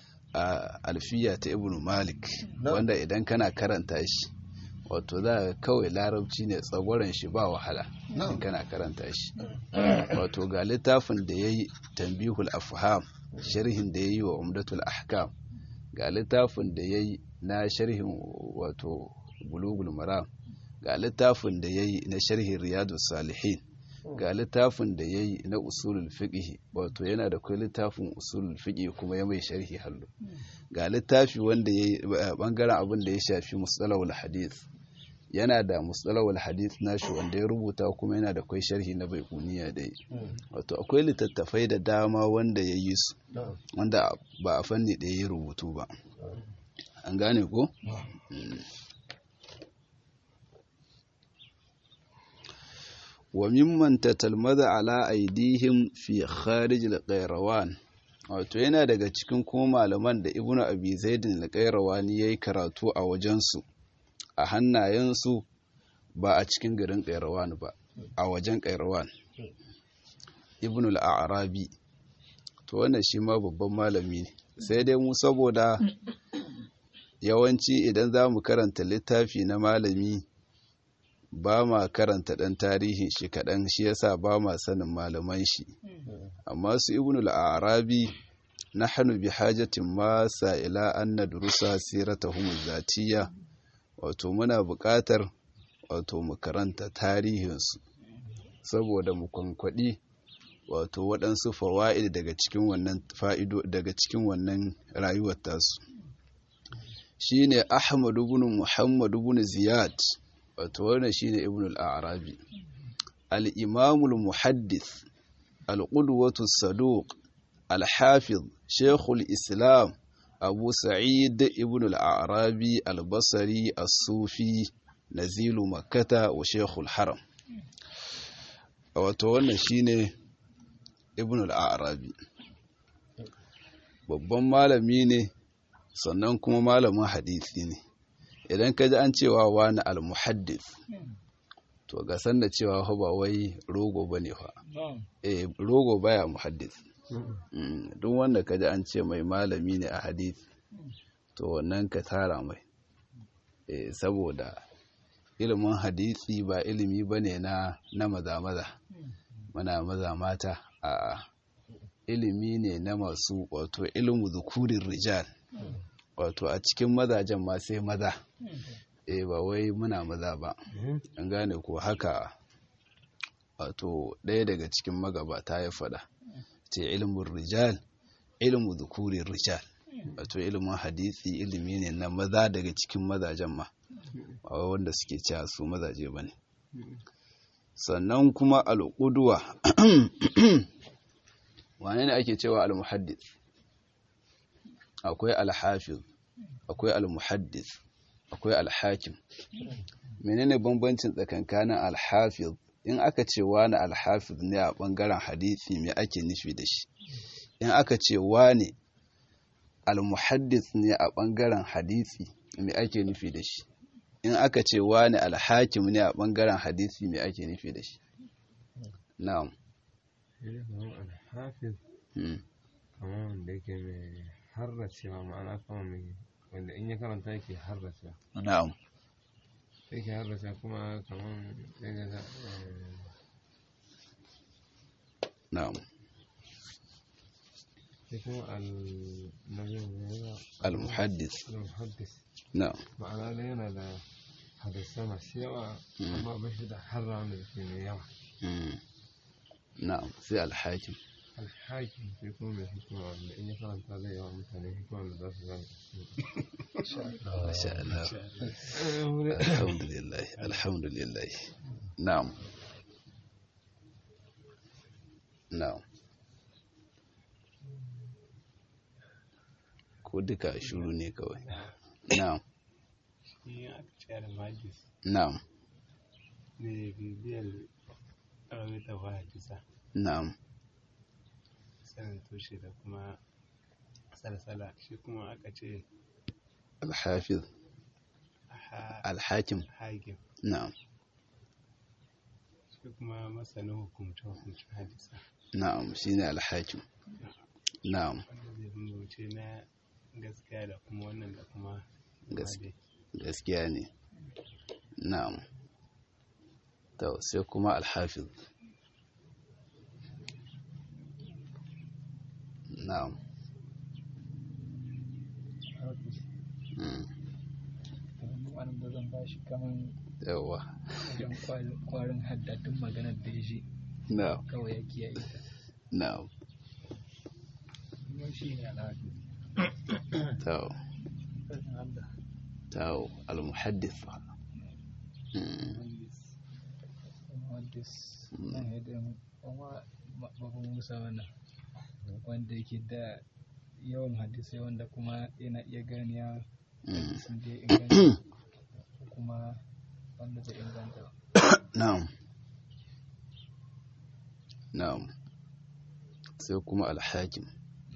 Alfiya ta Ibn Malik, wanda idan kana karanta shi, wato za ka kawai larabci ne tsagwaron shi ba wahala in kana karanta shi. Wato ga littafin da ya yi Tanbihul Afham, sharhin da ya yi wa Umdatul Ahkam, ga littafin da ya yi na sharhin wato Bulugul Maram, ga littafin da ya yi na sharhin Riyadus Salihin, ga littafin da ya yi na Usulul Fiqh, wato yana da kai littafin Usulul Fiqh kuma ya mai sharhi hallo. Ga littafi wanda ya yi bangaren abin da ya shafi Mustalahul Hadith, yana da Mustalahul Hadith nashi wanda ya rubuta, kuma yana da kai sharhi na Baiquniya da yi. Wato akwai littattafai da dama wanda ya yi su, wanda ba a fanni da ya yi rubutu ba. An gane ko? Wa mimman tatalmaza ala aidihim fi kharij al-Qayrawan, wato yana daga cikin kuma malaman da Ibn Abi Zaid al-Qayrawani yayi karatu a wajensu, a hannayensu, ba a cikin garin Qayrawan ba, a wajen Qayrawan. Ibn al-Arabi, to wannan shi ma babban malami ne, sai dai mu saboda yawanci idan za mu karanta littafi na malami ba ma karanta ɗan tarihin shi kaɗan, shi yasa ba ma sanin malaman shi. Amma su Ibn al-Arabi, nahnu bi hajatin masa ila an nadrusa siratahum zatiyya, wato muna buƙatar wato mu karanta tarihinsu saboda mu kwankwaɗi wato waɗansu fawa'id daga cikin wannan daga cikin wannan rayuwar tasu. Shine Ahmad ibn Muhammad ibn Ziyad, wato wannan shine Ibn al-Arabi, al-Imam al-Muhaddith, al-Qudwatu as-Saduq, al-Hafiz, Sheikhul Islam Abu Sa'id Ibn al-Arabi al-Basri as-Sufi, nazilu Makkah wa Sheikhul Haram. Wato wannan shine Ibn al-Arabi, babban malami ne, sannan kuma malamin hadisi ne. Idan ka ji an cewa wani al-muhaddith, to ga san da cewa ba wai rogo bane fa. Rogo baya muhaddith. Duk wanda ka ji an ce mai malami ne a hadisi, to wannan ka tara mai. Saboda ilimin hadisi ba ilimi bane na maza mana maza mata, a ilimi ne na masu, wato ilmu zukurin rijal, wato a cikin mazajen ma sai maza, ba wai muna maza ba. An gane ko haka wato ɗaya daga cikin magabata ya faɗa ce ilmin rijal ilmu dhukurir rijal, wato ilimin hadisi ilimi ne na maza daga cikin mazajen ma ba wanda suke cewa su mazaje bane. Sannan kuma al-qudwa wane ne ake cewa al-muhaddith? Akwai al-hafiz, akwai al-muhaddith, akwai al-hakim. Menene bambancin tsakankanin al-hafiz? In aka ce wani al-hafiz ne a bangaren hadisi me ake nufi da shi? In aka ce wani al-muhaddith ne a bangaren hadisi me ake nufi da shi? In aka ce wani al-hakim ne a bangaren hadisi me ake nufi da shi? Na'am. Al-hafiz kamar wanda yake mai harracewa, ma'ana kamar mai wanda in ya karanta yake harracewa. Na'am. Yake harracewa kuma kamar yadda na'am. sai kuma al-muhaddith. al-muhaddis Na'am. ma'ana da yana da hadisai masu yawa amma ba shi da harra wanda yake mai yawa. Na'am. Sai al-hakim. Al-hakim sai kuma mai hikima wanda in ya karanta zai yawa mutane hikima da za su zama. Masha Allah. Alhamdulillah. Alhamdulillah. Na'am. Na'am. Ko duka shuru ne kawai. Na'am. Shi aka ce al-majlis Na'am. ne bibiyar rawaita wa hadisa, Na'am. sanin tushe da kuma salsala. Shi kuma aka ce Al-hafiz. Al-hakim. hakim, Na'am. shi kuma masanin hukumce hadisa, Na'am. Shine al-hakim. Na'am. wanda zai bambance na gaskiya da kuma wannan da kuma Gaskiya ne. Na'am. To sai kuma al-hafiz. Na'am. wani da zan bashi kaman Yawa. wajen kwarin haddadin maganar da ya ji Na'am. kawai ya kiyaye ta. Na'am. Kuma shi ne alhaji. To. To al-muhaddith. Muhaddis nan yadda kuma babban Musa wannan wanda yake da yawan hadisai wanda kuma yana iya ganiya hadisin da ya inganta kuma wanda zai inganta. Na'am. Na'am. Sai kuma al-hakim.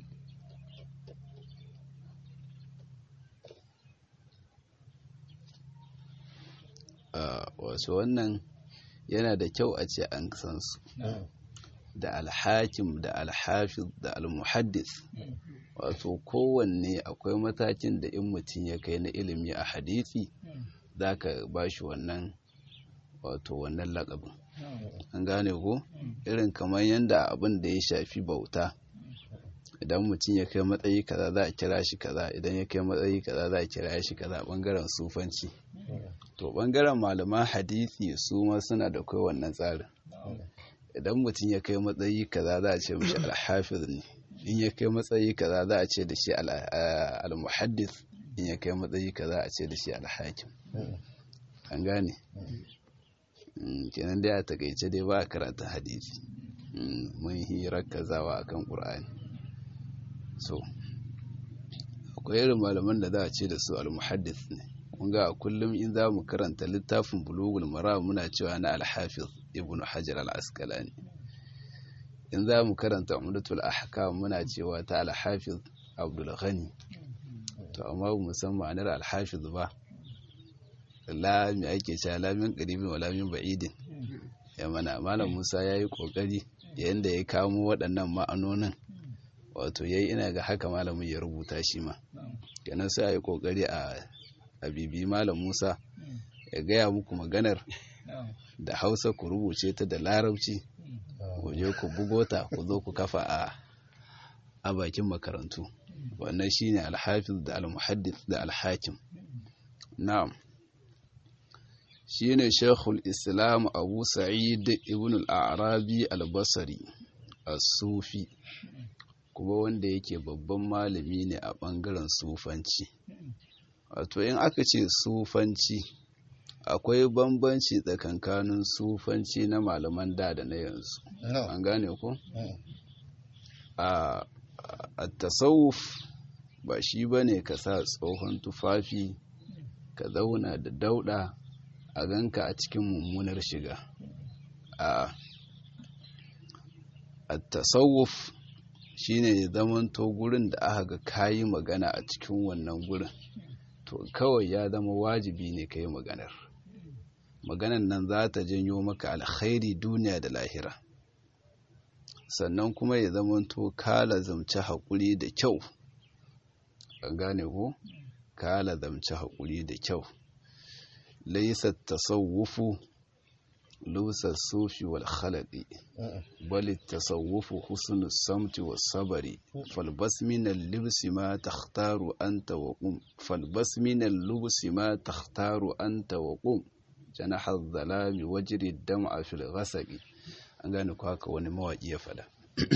Wasu wannan yana da kyau a ce an san su. Da al-hakim da al-hafiz da al-muhaddis. Wato kowanne akwai matakin da in mutum ya kai na ilimi a hadisi za ka ba shi wannan wato wannan laƙabin. An gane ko? Irin kamar yadda abin da ya shafi bauta, idan mutum ya kai matsayi kaza za a kira shi kaza, idan ya kai matsayi kaza za a kira shi kaza ɓangaren sufanci. To ɓangaren malaman hadisi su ma suna da kai wannan tsarin. Idan mutum ya kai matsayi kaza za a ce mishi al-hafiz ne, in ya kai matsayi kaza za a ce da shi al-muhaddis, in ya kai matsayi kaza a ce da shi al-hakim. An gane? Kenan dai a takaice dai ba a karanta hadisi, mun hirar kazawa akan Qur'ani. So akwai irin malaman da za a ce da su al-muhaddis ne. Kun ga a kullum in za mu karanta littafin Bulughul Maram muna cewa na al-hafiz Ibn Hajar al-Asqalani. In za mu karanta Umdatul Ahkam muna cewa ta al-hafiz Abdul Ghani. To amma ba mu san ma'anar al-hafiz ba. La mi ake cewa la min qaribin wala min ba'idin. Ya mana Malam Musa yayi kokari yanda ya kamo waɗannan ma'anonin. Wato yayi ina ga haka malamin ya rubuta shi ma. Kenan sai ayi kokari a bibi Malam Musa ya gaya muku maganar da Hausa ku rubuce ta da Larabci, ku je ku bugo ta ku zo ku kafa a bakin makarantu. Wannan shine al-hafiz da al-muhaddith da al-hakim. Na'am. shine Sheikhul Islam Abu Sa'id ibn al-Arabi al-Basri as-Sufi, kuma wanda yake babban malami ne a ɓangaren sufanci. Wato in aka ce sufanci, akwai bambanci tsakankanin sufanci na malaman da na yanzu. An gane ko? A tasawuf ba shi bane ka sa tsohon tufafi ka zauna da dauɗa a ganka a cikin mummunar shiga. A tasawuf shine ya zamanto gurin da aka ga kayi magana a cikin wannan gurin, to kawai ya zama wajibi ne ka yi maganar nan za ta janyo maka alkhairi duniya da lahira. Sannan kuma ya zamanto ka lazamci haƙuri da kyau. An gane ko? Ka lazamci haƙuri da kyau. Laysa tasawufu lusa sufi wal khalaqi bal tasawufu husnus samti was sabri falbas min al-libsi ma takhtaru anta wa qum falbas min al-libsi ma takhtaru anta wa qum janaha adh-dhalami wajri ad-dam'a fil ghasaqi. An gane ko haka wani mawaki ya fada.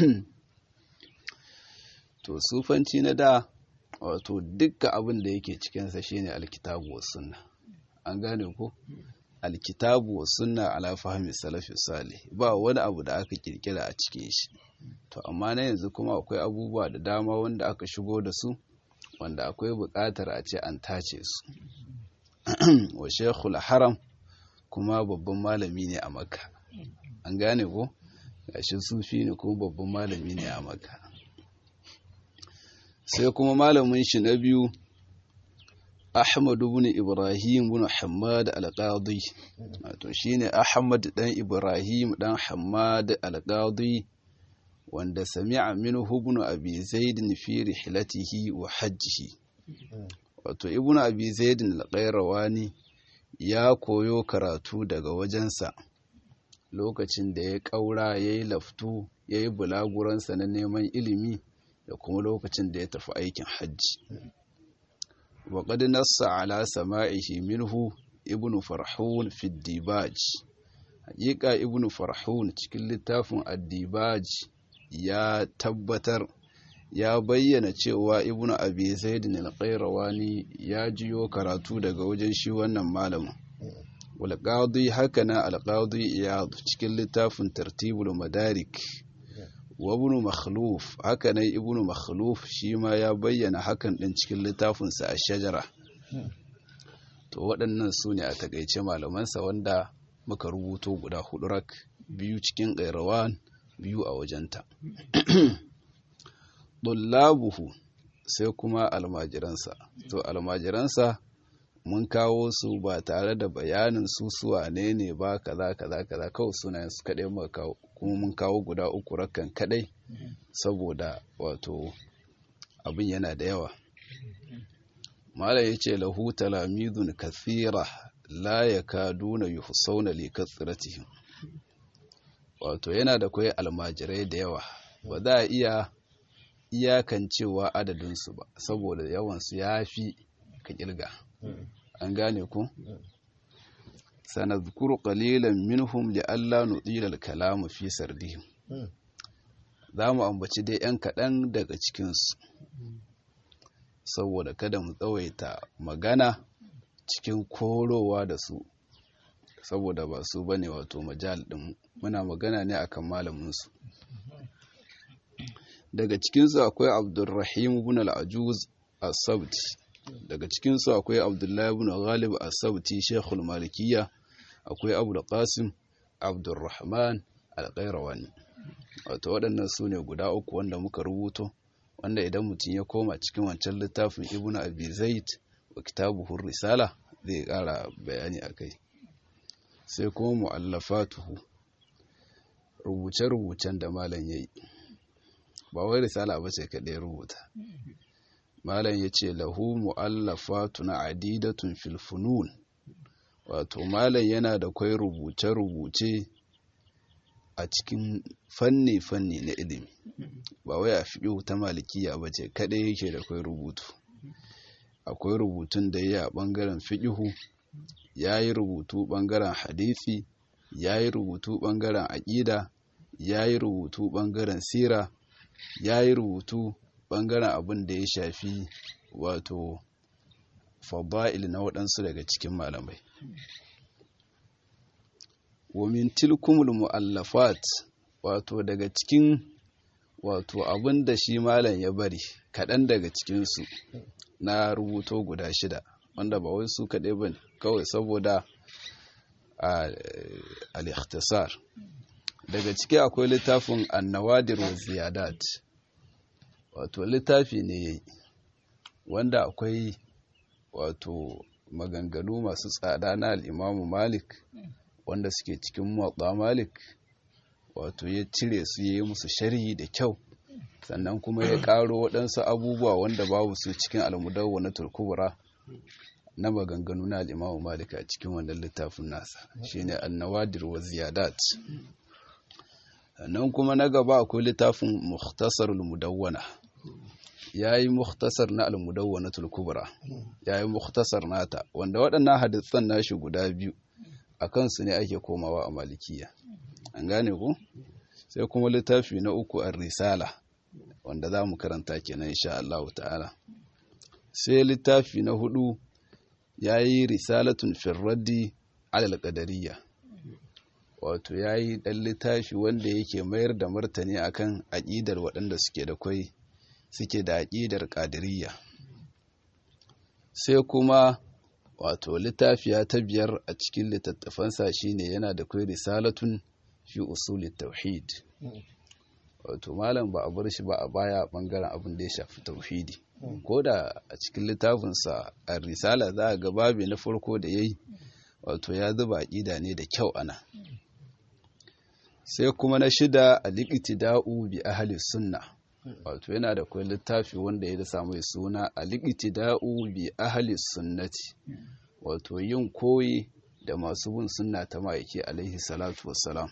To sufanci na da, wato dukkan abin da yake cikin sa shine alkitabu was sunna. An gane ko? Alkitabu was sunna ala fahmi salafi salih, ba wani abu da aka kirkira a cikin shi. To amma na yanzu kuma akwai abubuwa da dama wanda aka shigo da su, wanda akwai buƙatar a ce an tace su. Wa Sheikhul Haram kuma babban malami ne a Makka. An gane ko? Gashi sufi ne kuma babban malami ne a Makka. Sai kuma malamin shi na biyu, Ahmad ibn Ibrahim ibn Hammad al-Qadi. Wato shine Ahmad dan Ibrahim dan Hammad al-Qadi, wanda sami'a minhu ibn Abi Zaid fi rihlatihi wa hajjihi. Wato ibn Abi Zaid al-Qayrawani ya koyo karatu daga wajensa lokacin da ya kaura, yayi laftu, yayi bulaguransa na neman ilimi, da kuma lokacin da ya tafi aikin hajji. wa qad nassa ala sama'ihi minhu ibnu farhun fi ad-dibaj. Haƙiƙa ibnu farhun cikin littafin ad-dibaj ya tabbatar, ya bayyana cewa ibnu abi zaid al-qayrawani ya jiyo karatu daga wajen shi wannan malamin. wal qadi hakana al-qadi iyad cikin littafin tartibul madarik. wa ibnu makhluf hakana ibnu makhluf shi ma ya bayyana hakan din cikin littafin sa ash-shajara. To waɗannan su ne a takaice malamansa wanda muka rubuto guda hudu rak, biyu cikin Qayrawan, biyu a wajenta. Dullabuhu sai kuma almajiransa. To almajiransa mun kawo su ba tare da bayanin su wane ne ba, kaza kaza kaza, kawai sunayen su kadai muka kawo, kuma mun kawo guda uku rakan kadai saboda wato abin yana da yawa. Malam yace lahu talamidun kathira la yakaduna yuhsawna li kathratihim. Wato yana da kai almajirai da yawa, ba za a iya iyakancewa adadin su ba saboda yawan su yafi ka kirga. An gane ku? Sanadhkuru qalilan minhum li alla nudila al-kalam fi sardihim. Zamu ambaci dai yan kadan daga cikin su saboda kada mu tsawaita magana cikin korowa da su, saboda ba su bane wato majal din, muna magana ne akan malamin su. Daga cikin su akwai Abdurrahim ibn al-Ajuz as-Sabti. Daga cikin su akwai Abdullah ibn Ghalib as-Sabti Sheikhul Malikiyya. Akwai Abul Qasim Abdurrahman al-Qayrawani. Wato waɗannan su ne guda uku wanda muka rubuto, wanda idan mutum ya koma cikin wancan littafin Ibn Abi Zaid wa kitabuhu Risala zai ƙara bayani akai. Sai kuma mu'allafatuhu, rubuce-rubucen da malam yayi. Ba wai risala ba ce kaɗai rubuta. Malam yace lahu mu'allafatun adidatun fil funun. Wato malam yana da kai rubuce-rubuce a cikin fanni na ilimi, ba wai a fiqh ta malikiya ba ce kadai yake da kai rubutu. Akwai rubutun da yayi a bangaren fiqh, ya yi rubutu ɓangaren hadisi, ya yi rubutu ɓangaren aƙida, ya yi rubutu ɓangaren sira, ya yi rubutu ɓangaren abin da ya shafi wato fada'il na waɗansu daga cikin malamai. Wa min tilkumul mu'allafat, wato daga cikin wato abin da shi malam ya bari kaɗan daga cikinsu na rubuto guda 6 wanda ba wai su kaɗai ba kawai saboda al-ikhtisar. Daga ciki akwai littafin an-nawadir wa ziyadat, wato littafi ne yayi wanda akwai wato maganganu masu tsada na al-Imam Malik wanda suke cikin Muwatta Malik, wato ya cire su yayi musu sharhi da kyau, sannan kuma ya karo waɗansu abubuwa wanda babu su cikin al-Mudawwanatul Kubra na maganganu na al-Imam Malik a cikin wannan littafin nasa, shine an-nawadir wa ziyadat. Sannan kuma na gaba akwai littafin Mukhtasarul Mudawwana, yayi mukhtasar na al-Mudawwanatul Kubra, yayi mukhtasar nata wanda waɗannan hadisan nashi guda 2 akan su ne ake komawa a Malikiya, an gane ku. Sai kuma littafi na 3 ar-Risala wanda za mu karanta kenan insha Allah ta'ala. Sai littafi na 4 yayi Risalatun fi raddi ala al-qadariyya, wato yayi dan littafi wanda yake mayar da martani akan aqidar waɗanda suke da aqidar qadariyya. Sai kuma wato littafiya ta 5 a cikin littattafansa shine yana da kai Risalatun fi usulit tauhid, wato malam ba a bar shi ba a baya bangaren abin da ya shafi tauhidi, ko da a cikin littafinsa a risala za a ga babi na farko da yayi wato ya zuba aqida ne da kyau ana. Sai kuma na 6 al-iqtida'u bi ahli sunna, wato yana da kai littafi wanda ya samu suna al-iqtida'u bi ahli sunnati, wato yin koyi da masu bin sunna ta ma'aiki alaihi salatu wassalam.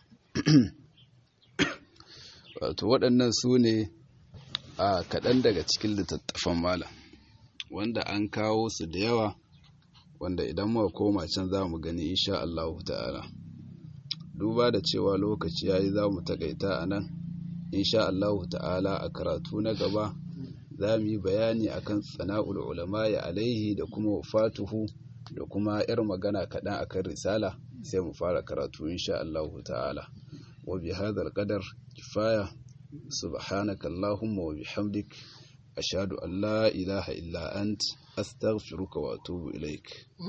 Wato waɗannan su ne a kaɗan daga cikin littattafan malam wanda an kawo su da yawa, wanda idan muka koma can za mu gani insha Allah ta'ala. Duba da cewa lokaci yayi za mu takaita a nan insha Allah ta'ala. A karatu na gaba za mu yi bayani akan sana'ul ulama ya alaihi da kuma wafatuhu da kuma yar magana kaɗan akan risala, sai mu fara karatu insha Allah ta'ala. Wa bi hadhal qadar kifaya, subhanaka allahumma wa bihamdik, ashhadu an la ilaha illa ant, astaghfiruka wa atubu ilaik.